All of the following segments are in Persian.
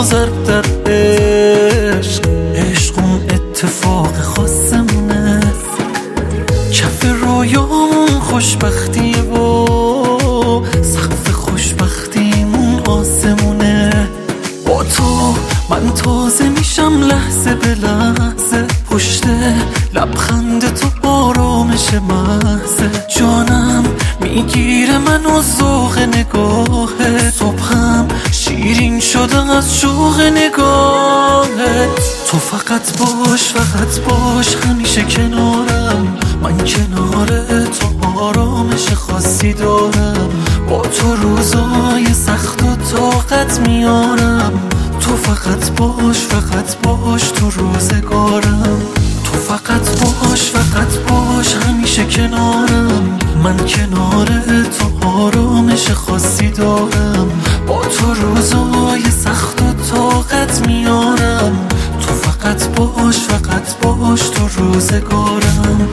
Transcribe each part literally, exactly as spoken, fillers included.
ضرب در عشق. عشق اون اتفاق خاصمونه، کف رویامون خوشبختیه و سقف خوشبختیمون آسمونه. با تو من تازه میشم لحظه به لحظه، پشت لبخند تو آرامش محضه. جانم میگیره منو ذوق نگاهت، صبحم شیرین شده از شوق نگاهت. تو فقط باش فقط باش همیشه کنارم، من کنار تو آرامش خاصی دارم. با تو روزای سخت و طاقت میارم، تو فقط باش فقط باش تو روزگارم. تو فقط باش فقط باش همیشه کنارم، من کنار تو آرامش خاصی دارم. با تو روزای سخت و طاقت میارم، تو فقط باش فقط باش تو روزگارم.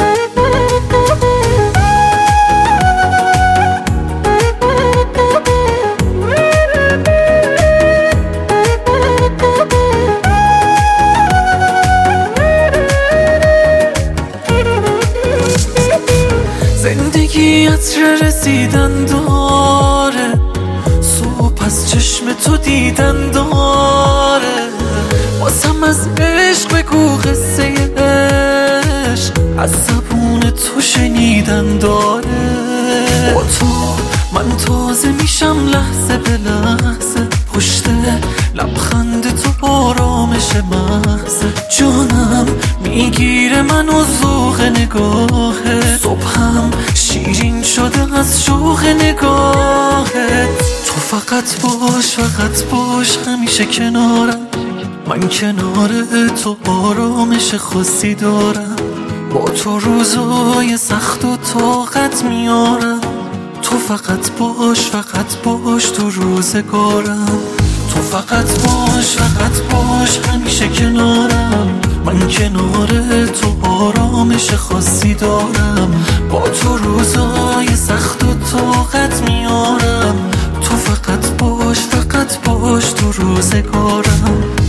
زندگی عطر رسیدن داره، صبح از چشم تو دیدن داره. واسم از عشق بگو قصه عشق، از زبون تو شنیدن داره. با تو من تازه میشم لحظه به لحظه، پشت لبخند تو آرامش محضه. جانم میگیره منو ذوق نگاهت، صبحم شیرین شده از شوق نگاهت. تو فقط باش فقط باش همیشه کنارم، من کنار تو آرامش خاصی دارم. با تو روزای سخت و طاقت میارم، تو فقط باش فقط باش تو روزگارم. تو فقط باش فقط باش همیشه کنارم، من کنار تو آرامش خاصی دارم. با تو روزای سخت و طاقت میارم، تو فقط باش فقط باش تو روزگارم.